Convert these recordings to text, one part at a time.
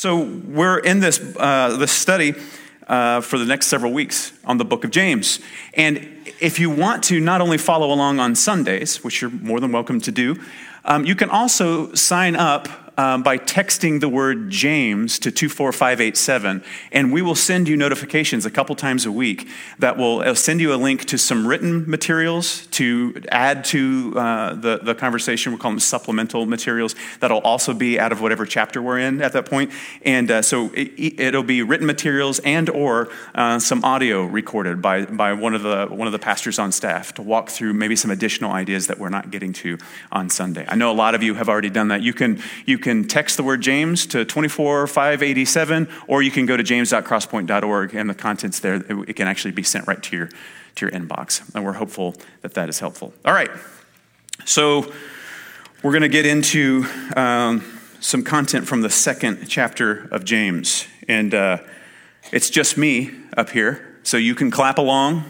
So we're in this study for the next several weeks on the book of James. And if you want to not only follow along on Sundays, which you're more than welcome to do, you can also sign up by texting the word James to 24587, and we will send you notifications a couple times a week that will send you a link to some written materials to add to the conversation. We'll call them supplemental materials that'll also be out of whatever chapter we're in at that point. And so it'll be written materials and or some audio recorded by one of the pastors on staff to walk through maybe some additional ideas that we're not getting to on Sunday. I know a lot of you have already done that. You can text the word James to 24587, or you can go to james.crosspoint.org, and the contents there, it can actually be sent right to your inbox. And we're hopeful that that is helpful. All right, so we're going to get into some content from the second chapter of James. And it's just me up here, so you can clap along.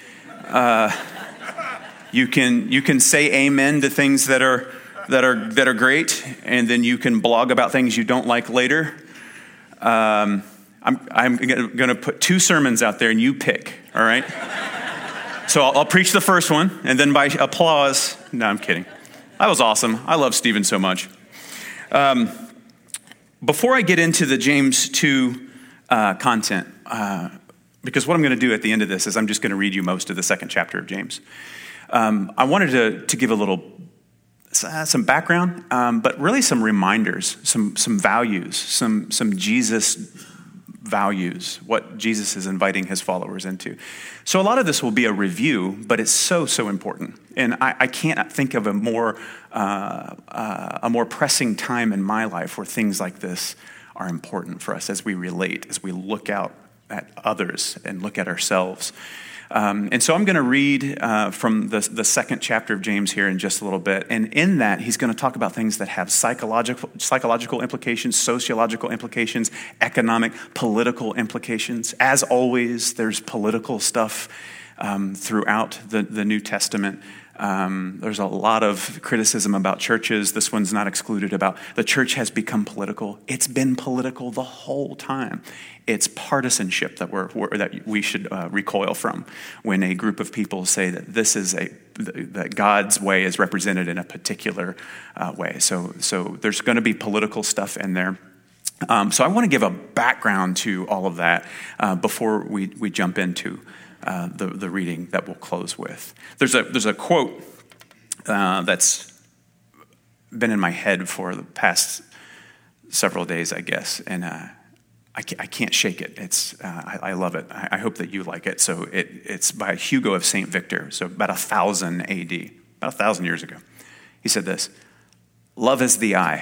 You can say amen to things that are great, and then you can blog about things you don't like later. I'm going to put two sermons out there, and you pick, all right? So I'll preach the first one, and then by applause, no, I'm kidding. That was awesome. I love Stephen so much. Before I get into the James 2 content, because what I'm going to do at the end of this is I'm just going to read you most of the second chapter of James. I wanted to give a little some background, but really some reminders, some values, some Jesus values, what Jesus is inviting his followers into. So a lot of this will be a review, but it's so important. And I can't think of a more pressing time in my life where things like this are important for us as we relate, as we look out at others and look at ourselves. And so I'm going to read from the second chapter of James here in just a little bit. And in that, he's going to talk about things that have psychological implications, sociological implications, economic, political implications. As always, there's political stuff throughout the New Testament. There's a lot of criticism about churches. This one's not excluded, about the church has become political. It's been political the whole time. It's partisanship that we should recoil from when a group of people say that that God's way is represented in a particular way. So there's going to be political stuff in there. So I want to give a background to all of that before we jump into the reading that we'll close with. There's a quote that's been in my head for the past several days, I guess, and I can't shake it. I love it. I hope that you like it. So it's by Hugo of St. Victor, so about 1000 AD, about 1,000 years ago. He said this: "Love is the eye."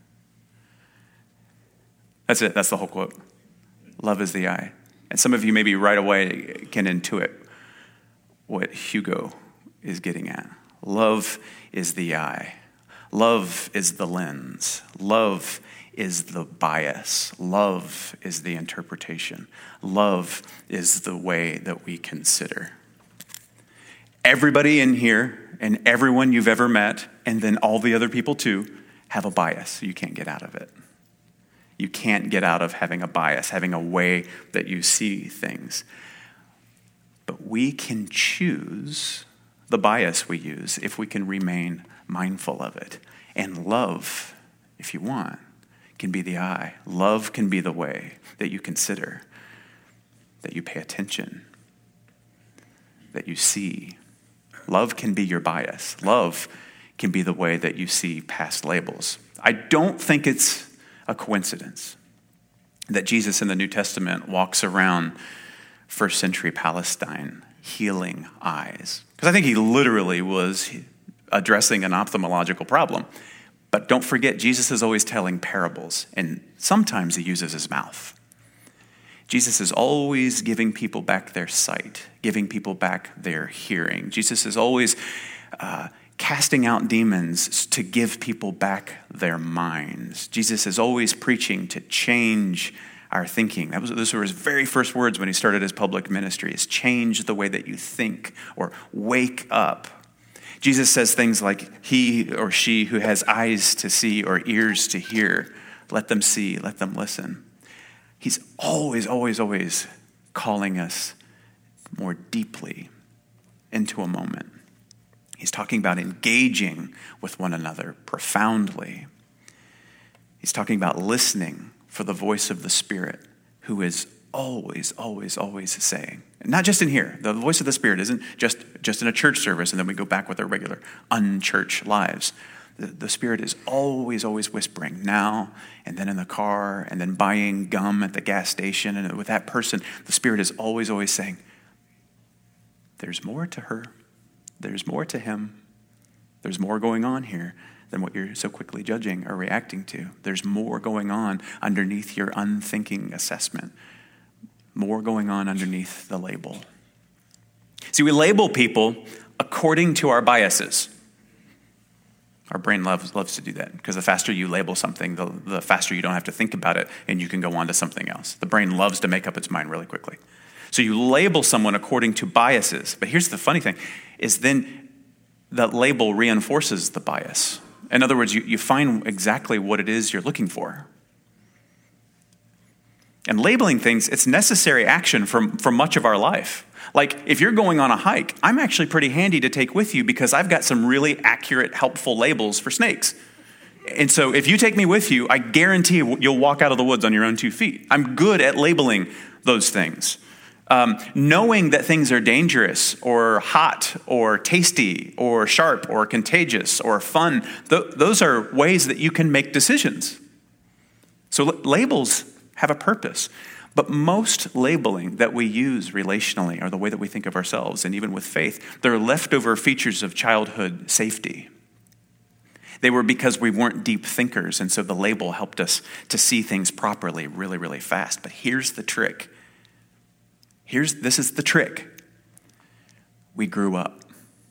That's it. That's the whole quote. Love is the eye. And some of you maybe right away can intuit what Hugo is getting at. Love is the eye. Love is the lens. Love is the bias. Love is the interpretation. Love is the way that we consider. Everybody in here and everyone you've ever met, and then all the other people too, have a bias. You can't get out of it. You can't get out of having a bias, having a way that you see things. But we can choose the bias we use if we can remain mindful of it. And love, if you want, can be the eye. Love can be the way that you consider, that you pay attention, that you see. Love can be your bias. Love can be the way that you see past labels. I don't think it's a coincidence that Jesus in the New Testament walks around first century Palestine healing eyes. Because I think he literally was addressing an ophthalmological problem. But don't forget, Jesus is always telling parables, and sometimes he uses his mouth. Jesus is always giving people back their sight, giving people back their hearing. Jesus is always casting out demons to give people back their minds. Jesus is always preaching to change our thinking. Those were his very first words when he started his public ministry, is change the way that you think, or wake up. Jesus says things like, he or she who has eyes to see or ears to hear, let them see, let them listen. He's always, always, always calling us more deeply into a moment. He's talking about engaging with one another profoundly. He's talking about listening for the voice of the Spirit, who is always, always, always saying. Not just in here. The voice of the Spirit isn't just in a church service and then we go back with our regular unchurched lives. The Spirit is always, always whispering now and then in the car and then buying gum at the gas station. And with that person, the Spirit is always, always saying, there's more to her. There's more to him. There's more going on here than what you're so quickly judging or reacting to. There's more going on underneath your unthinking assessment. More going on underneath the label. See, we label people according to our biases. Our brain loves to do that because the faster you label something, the faster you don't have to think about it and you can go on to something else. The brain loves to make up its mind really quickly. So you label someone according to biases. But here's the funny thing, is then that label reinforces the bias. In other words, you find exactly what it is you're looking for. And labeling things, it's necessary action for much of our life. Like if you're going on a hike, I'm actually pretty handy to take with you because I've got some really accurate, helpful labels for snakes. And so if you take me with you, I guarantee you'll walk out of the woods on your own 2 feet. I'm good at labeling those things. Knowing that things are dangerous or hot or tasty or sharp or contagious or fun, those are ways that you can make decisions. So labels have a purpose. But most labeling that we use relationally, or the way that we think of ourselves, and even with faith, they're leftover features of childhood safety. They were because we weren't deep thinkers, and so the label helped us to see things properly really, really fast. But here's the trick. This is the trick. We grew up.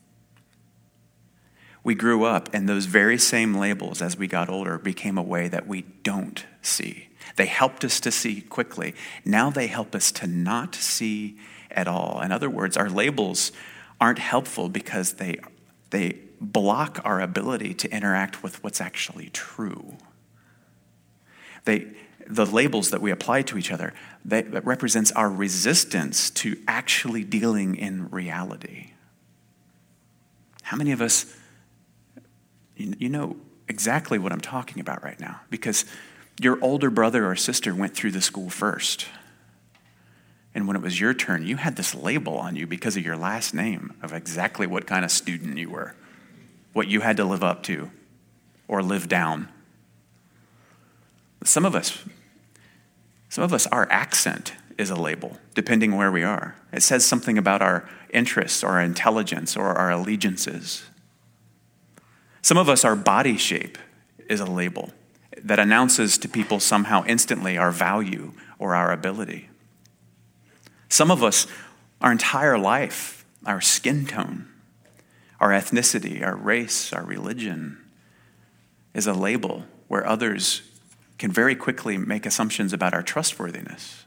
We grew up, and those very same labels as we got older became a way that we don't see. They helped us to see quickly. Now they help us to not see at all. In other words, our labels aren't helpful because they block our ability to interact with what's actually true. The labels that we apply to each other, that represents our resistance to actually dealing in reality. How many of us, you know exactly what I'm talking about right now, because your older brother or sister went through the school first. And when it was your turn, you had this label on you because of your last name of exactly what kind of student you were, what you had to live up to or live down. Some of us, our accent is a label, depending where we are. It says something about our interests or our intelligence or our allegiances. Some of us, our body shape is a label that announces to people somehow instantly our value or our ability. Some of us, our entire life, our skin tone, our ethnicity, our race, our religion is a label where others can very quickly make assumptions about our trustworthiness.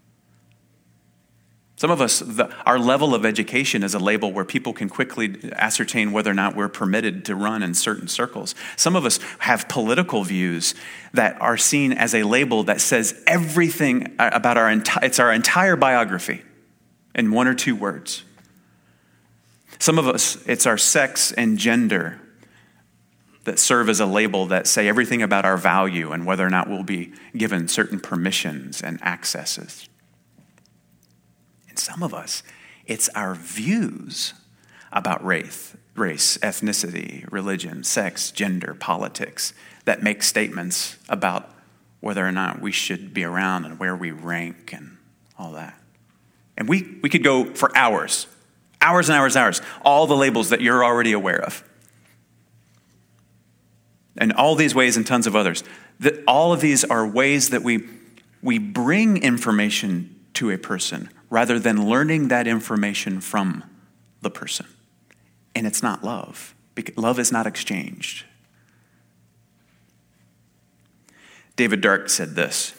Some of us, our level of education is a label where people can quickly ascertain whether or not we're permitted to run in certain circles. Some of us have political views that are seen as a label that says everything about our entire biography in 1 or 2 words. Some of us, it's our sex and gender that serve as a label that say everything about our value and whether or not we'll be given certain permissions and accesses. And some of us, it's our views about race, ethnicity, religion, sex, gender, politics that make statements about whether or not we should be around and where we rank and all that. And we could go for hours and hours, all the labels that you're already aware of. And all these ways and tons of others. All of these are ways that we bring information to a person rather than learning that information from the person. And it's not love. Because love is not exchanged. David Dark said this.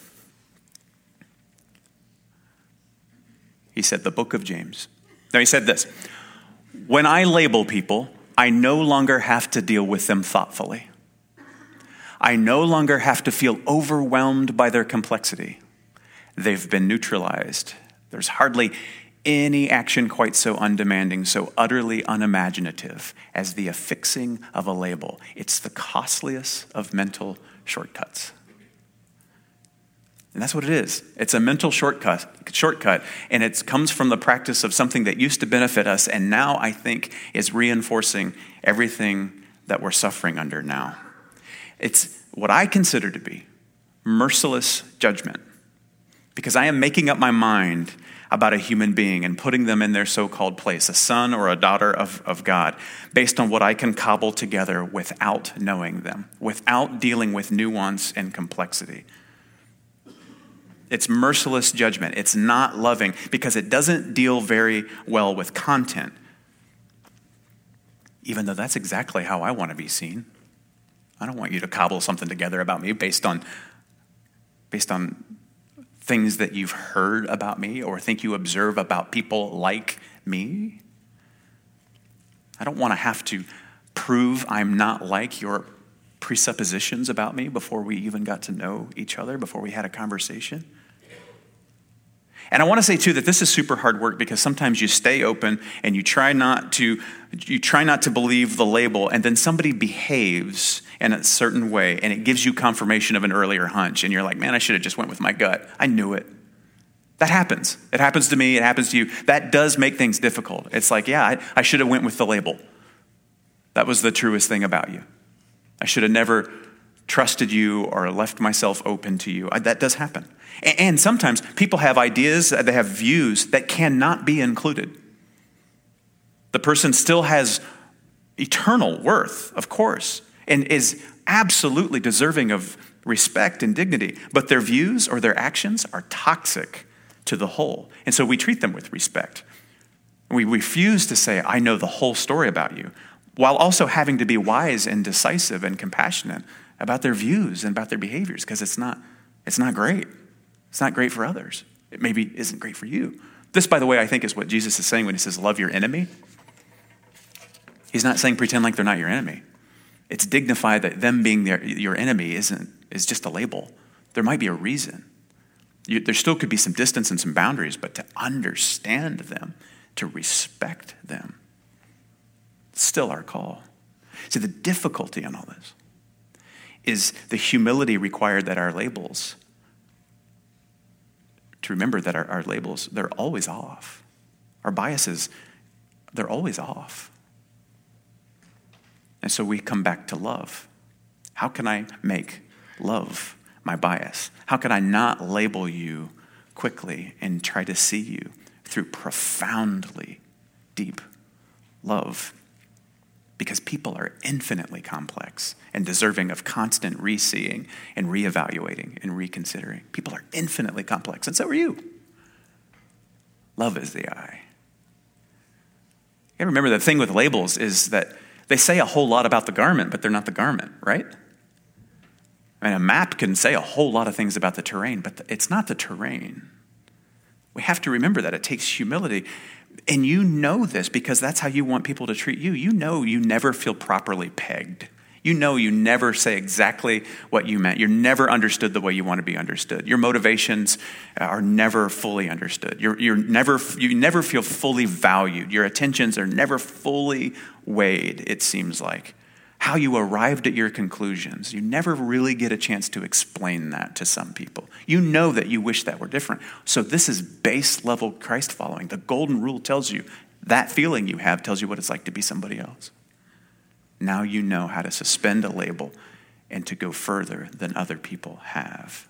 He said, the book of James. Now he said this. When I label people, I no longer have to deal with them thoughtfully. I no longer have to feel overwhelmed by their complexity. They've been neutralized. There's hardly any action quite so undemanding, so utterly unimaginative as the affixing of a label. It's the costliest of mental shortcuts. And that's what it is. It's a mental shortcut, and it comes from the practice of something that used to benefit us and now I think is reinforcing everything that we're suffering under now. It's what I consider to be merciless judgment, because I am making up my mind about a human being and putting them in their so-called place, a son or a daughter of God, based on what I can cobble together without knowing them, without dealing with nuance and complexity. It's merciless judgment. It's not loving because it doesn't deal very well with content, even though that's exactly how I want to be seen. I don't want you to cobble something together about me based on things that you've heard about me or think you observe about people like me. I don't want to have to prove I'm not like your presuppositions about me before we even got to know each other, before we had a conversation. And I want to say too that this is super hard work because sometimes you stay open and you try not to believe the label, and then somebody behaves in a certain way and it gives you confirmation of an earlier hunch and you're like, man, I should have just went with my gut. I knew it. That happens. It happens to me. It happens to you. That does make things difficult. It's like, yeah, I should have went with the label. That was the truest thing about you. I should have never trusted you or left myself open to you. That does happen. And sometimes people have ideas, they have views that cannot be included. The person still has eternal worth, of course, and is absolutely deserving of respect and dignity, but their views or their actions are toxic to the whole. And so we treat them with respect. We refuse to say, I know the whole story about you, while also having to be wise and decisive and compassionate about their views and about their behaviors, because it's not great. It's not great for others. It maybe isn't great for you. This, by the way, I think is what Jesus is saying when he says, love your enemy. He's not saying pretend like they're not your enemy. It's dignified that them being your enemy is just a label. There might be a reason. There still could be some distance and some boundaries, but to understand them, to respect them, it's still our call. See, the difficulty in all this is the humility required that our labels, to remember that our labels, they're always off. Our biases, they're always off. And so we come back to love. How can I make love my bias? How can I not label you quickly and try to see you through profoundly deep love? Because people are infinitely complex and deserving of constant re-seeing and reevaluating and reconsidering. People are infinitely complex, and so are you. Love is the eye. You gotta remember the thing with labels is that they say a whole lot about the garment, but they're not the garment, right? I mean, a map can say a whole lot of things about the terrain, but it's not the terrain. We have to remember that. It takes humility. And you know this because that's how you want people to treat you. You know you never feel properly pegged. You know you never say exactly what you meant. You're never understood the way you want to be understood. Your motivations are never fully understood. You never feel fully valued. Your attentions are never fully weighed, it seems like. How you arrived at your conclusions, you never really get a chance to explain that to some people. You know that you wish that were different. So this is base level Christ following. The golden rule tells you that feeling you have tells you what it's like to be somebody else. Now you know how to suspend a label and to go further than other people have.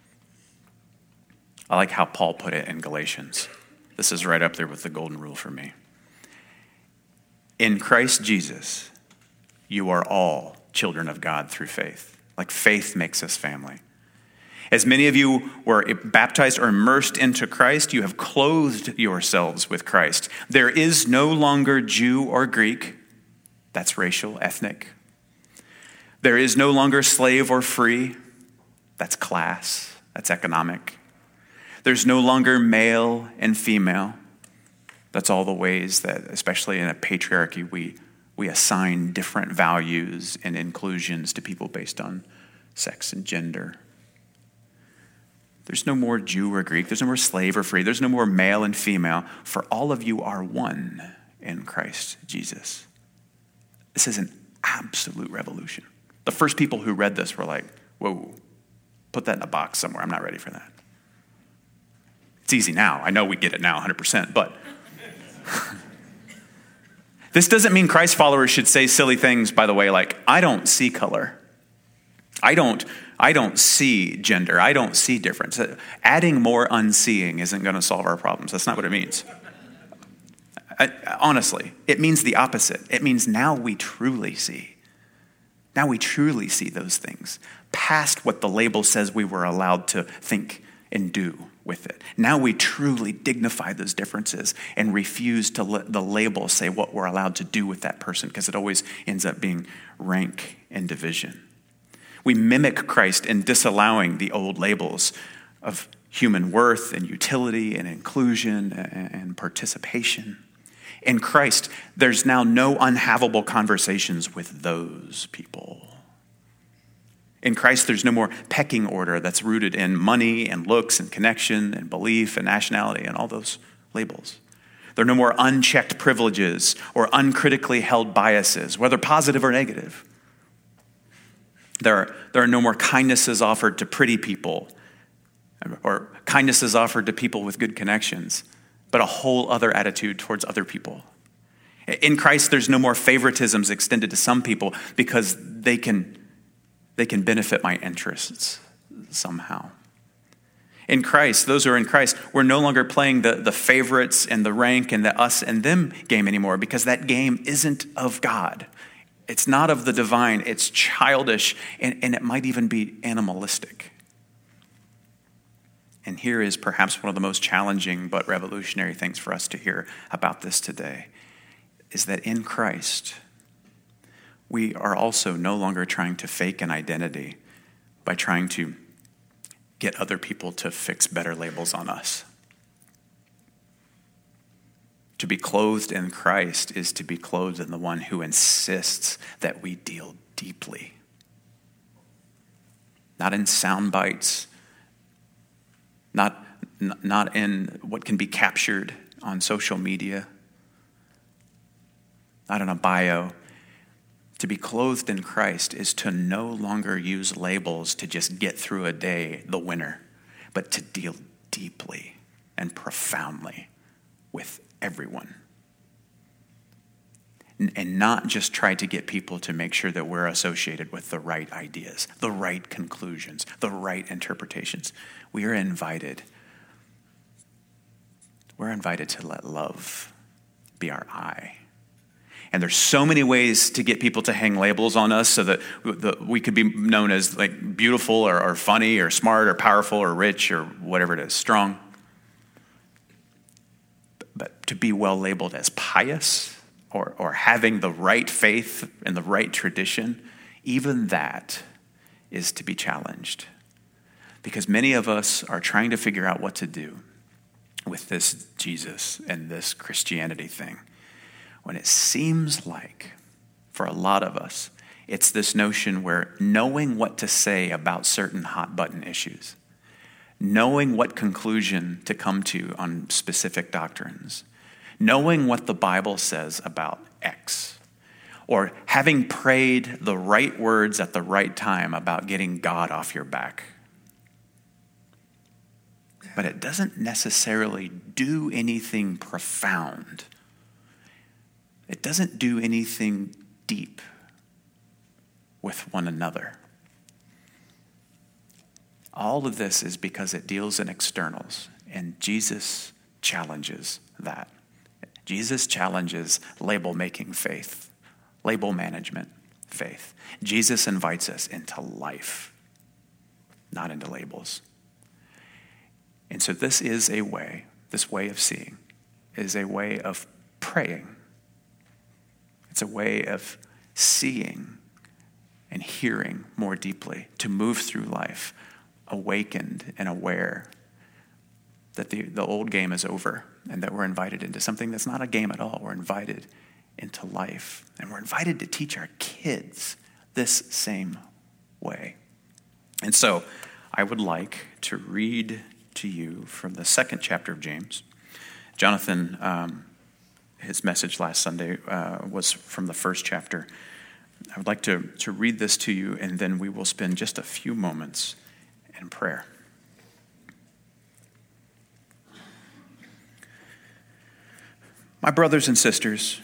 I like how Paul put it in Galatians. This is right up there with the golden rule for me. In Christ Jesus, you are all children of God through faith. Like faith makes us family. As many of you were baptized or immersed into Christ, you have clothed yourselves with Christ. There is no longer Jew or Greek. That's racial, ethnic. There is no longer slave or free. That's class. That's economic. There's no longer male and female. That's all the ways that, especially in a patriarchy, we assign different values and inclusions to people based on sex and gender. There's no more Jew or Greek. There's no more slave or free. There's no more male and female. For all of you are one in Christ Jesus. This is an absolute revolution. The first people who read this were like, whoa, put that in a box somewhere. I'm not ready for that. It's easy now. I know we get it now 100%, but this doesn't mean Christ followers should say silly things, by the way, like, I don't see color. I don't see gender. I don't see difference. Adding more unseeing isn't going to solve our problems. That's not what it means. Honestly, it means the opposite. It means now we truly see. Now we truly see those things past what the label says we were allowed to think and do with it. Now we truly dignify those differences and refuse to let the label say what we're allowed to do with that person, because it always ends up being rank and division. We mimic Christ in disallowing the old labels of human worth and utility and inclusion and participation. In Christ, there's now no unhavable conversations with those people. In Christ, there's no more pecking order that's rooted in money and looks and connection and belief and nationality and all those labels. There are no more unchecked privileges or uncritically held biases, whether positive or negative. There are no more kindnesses offered to pretty people or kindnesses offered to people with good connections, but a whole other attitude towards other people. In Christ, there's no more favoritisms extended to some people because they can benefit my interests somehow. In Christ, those who are in Christ, we're no longer playing the favorites and the rank and the us and them game anymore, because that game isn't of God. It's not of the divine. It's childish, and it might even be animalistic. And here is perhaps one of the most challenging but revolutionary things for us to hear about this today, is that in Christ, we are also no longer trying to fake an identity by trying to get other people to fix better labels on us. To be clothed in Christ is to be clothed in the one who insists that we deal deeply. Not in sound bites, not in what can be captured on social media, not in a bio. To be clothed in Christ is to no longer use labels to just get through a day, the winner, but to deal deeply and profoundly with everyone. And not just try to get people to make sure that we're associated with the right ideas, the right conclusions, the right interpretations. We're invited to let love be our eye. And there's so many ways to get people to hang labels on us so that we could be known as like beautiful or funny or smart or powerful or rich or whatever it is, strong. But to be well labeled as pious or having the right faith and the right tradition, even that is to be challenged. Because many of us are trying to figure out what to do with this Jesus and this Christianity thing, when it seems like, for a lot of us, it's this notion where knowing what to say about certain hot button issues, knowing what conclusion to come to on specific doctrines, knowing what the Bible says about X, or having prayed the right words at the right time about getting God off your back. But it doesn't necessarily do anything profound. It doesn't do anything deep with one another. All of this is because it deals in externals, and Jesus challenges that. Jesus challenges label-making faith, label management faith. Jesus invites us into life, not into labels. And so this way of seeing, is a way of praying. It's a way of seeing and hearing more deeply, to move through life awakened and aware that the old game is over and that we're invited into something that's not a game at all. We're invited into life, and we're invited to teach our kids this same way. And so I would like to read to you from the second chapter of James. Jonathan, his message last Sunday was from the first chapter. I would like to read this to you, and then we will spend just a few moments in prayer. My brothers and sisters,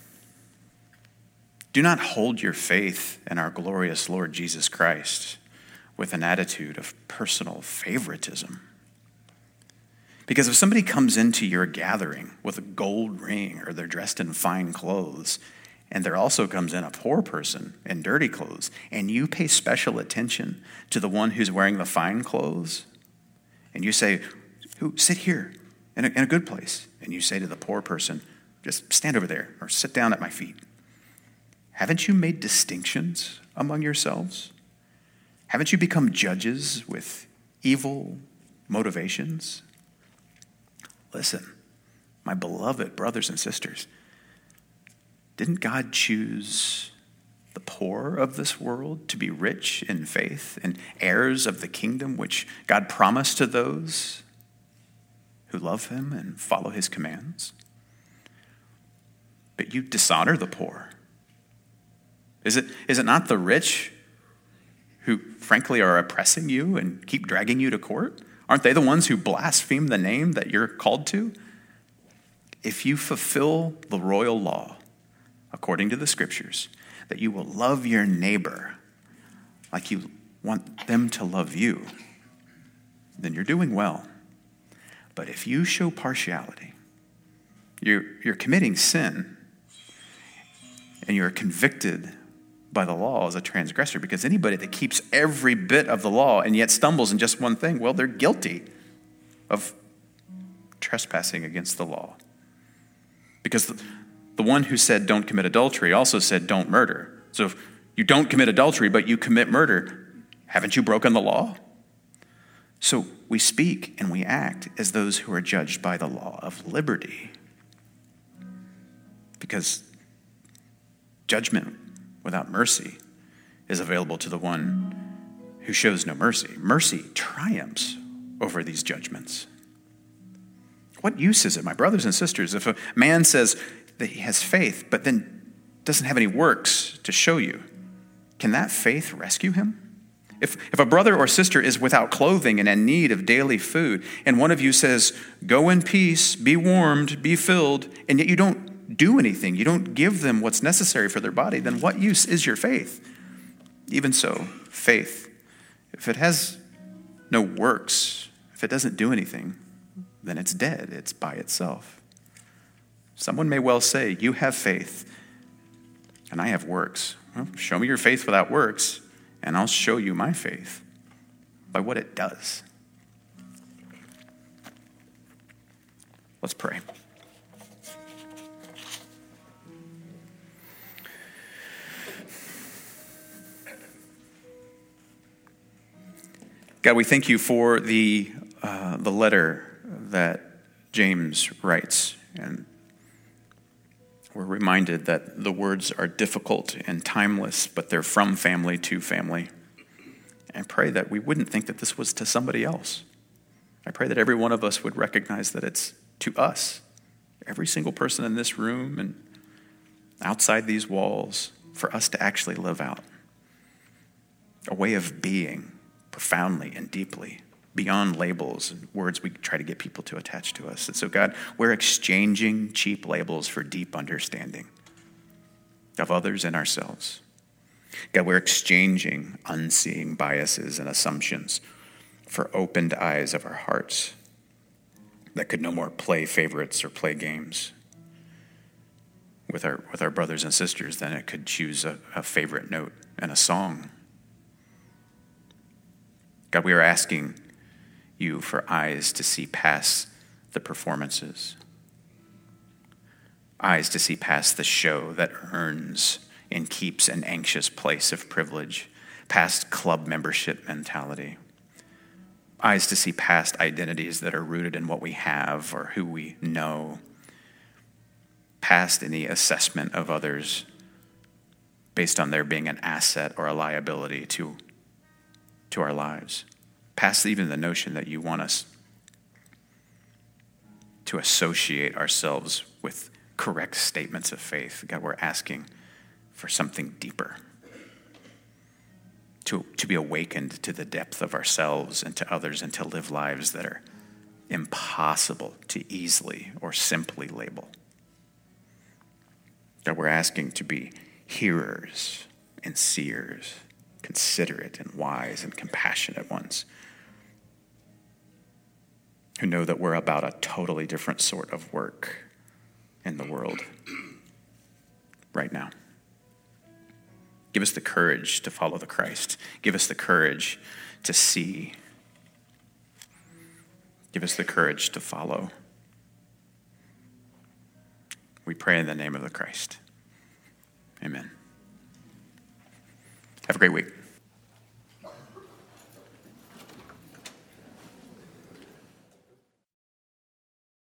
do not hold your faith in our glorious Lord Jesus Christ with an attitude of personal favoritism. Because if somebody comes into your gathering with a gold ring, or they're dressed in fine clothes, and there also comes in a poor person in dirty clothes, and you pay special attention to the one who's wearing the fine clothes, and you say, sit here in a good place, and you say to the poor person, just stand over there or sit down at my feet. Haven't you made distinctions among yourselves? Haven't you become judges with evil motivations? Listen, my beloved brothers and sisters, didn't God choose the poor of this world to be rich in faith and heirs of the kingdom which God promised to those who love him and follow his commands? But you dishonor the poor. Is it not the rich who frankly are oppressing you and keep dragging you to court? Aren't they the ones who blaspheme the name that you're called to? If you fulfill the royal law, according to the scriptures, that you will love your neighbor like you want them to love you, then you're doing well. But if you show partiality, you're committing sin, and you're convicted by the law as a transgressor, because anybody that keeps every bit of the law and yet stumbles in just one thing, well, they're guilty of trespassing against the law. Because the one who said don't commit adultery also said don't murder. So if you don't commit adultery, but you commit murder, haven't you broken the law? So we speak and we act as those who are judged by the law of liberty. Because judgment without mercy is available to the one who shows no mercy. Mercy triumphs over these judgments. What use is it, my brothers and sisters, if a man says that he has faith, but then doesn't have any works to show you? Can that faith rescue him? If a brother or sister is without clothing and in need of daily food, and one of you says, go in peace, be warmed, be filled, and yet you don't do anything, you don't give them what's necessary for their body, then what use is your faith? Even so, faith, if it has no works, if it doesn't do anything, then it's dead. It's by itself. Someone may well say, you have faith, and I have works. Well, show me your faith without works, and I'll show you my faith by what it does. Let's pray. God, we thank you for the letter that James writes, and we're reminded that the words are difficult and timeless, but they're from family to family. And pray that we wouldn't think that this was to somebody else. I pray that every one of us would recognize that it's to us, every single person in this room and outside these walls, for us to actually live out a way of being profoundly and deeply, beyond labels and words we try to get people to attach to us. And so, God, we're exchanging cheap labels for deep understanding of others and ourselves. God, we're exchanging unseeing biases and assumptions for opened eyes of our hearts that could no more play favorites or play games with our brothers and sisters than it could choose a favorite note in a song. God, we are asking you for eyes to see past the performances, eyes to see past the show that earns and keeps an anxious place of privilege, past club membership mentality, eyes to see past identities that are rooted in what we have or who we know, past any assessment of others based on their being an asset or a liability to to our lives, past even the notion that you want us to associate ourselves with correct statements of faith. God, we're asking for something deeper, to be awakened to the depth of ourselves and to others, and to live lives that are impossible to easily or simply label. God, we're asking to be hearers and seers, considerate and wise and compassionate ones, who know that we're about a totally different sort of work in the world right now. Give us the courage to follow the Christ. Give us the courage to see. Give us the courage to follow. We pray in the name of the Christ. Amen. Have a great week.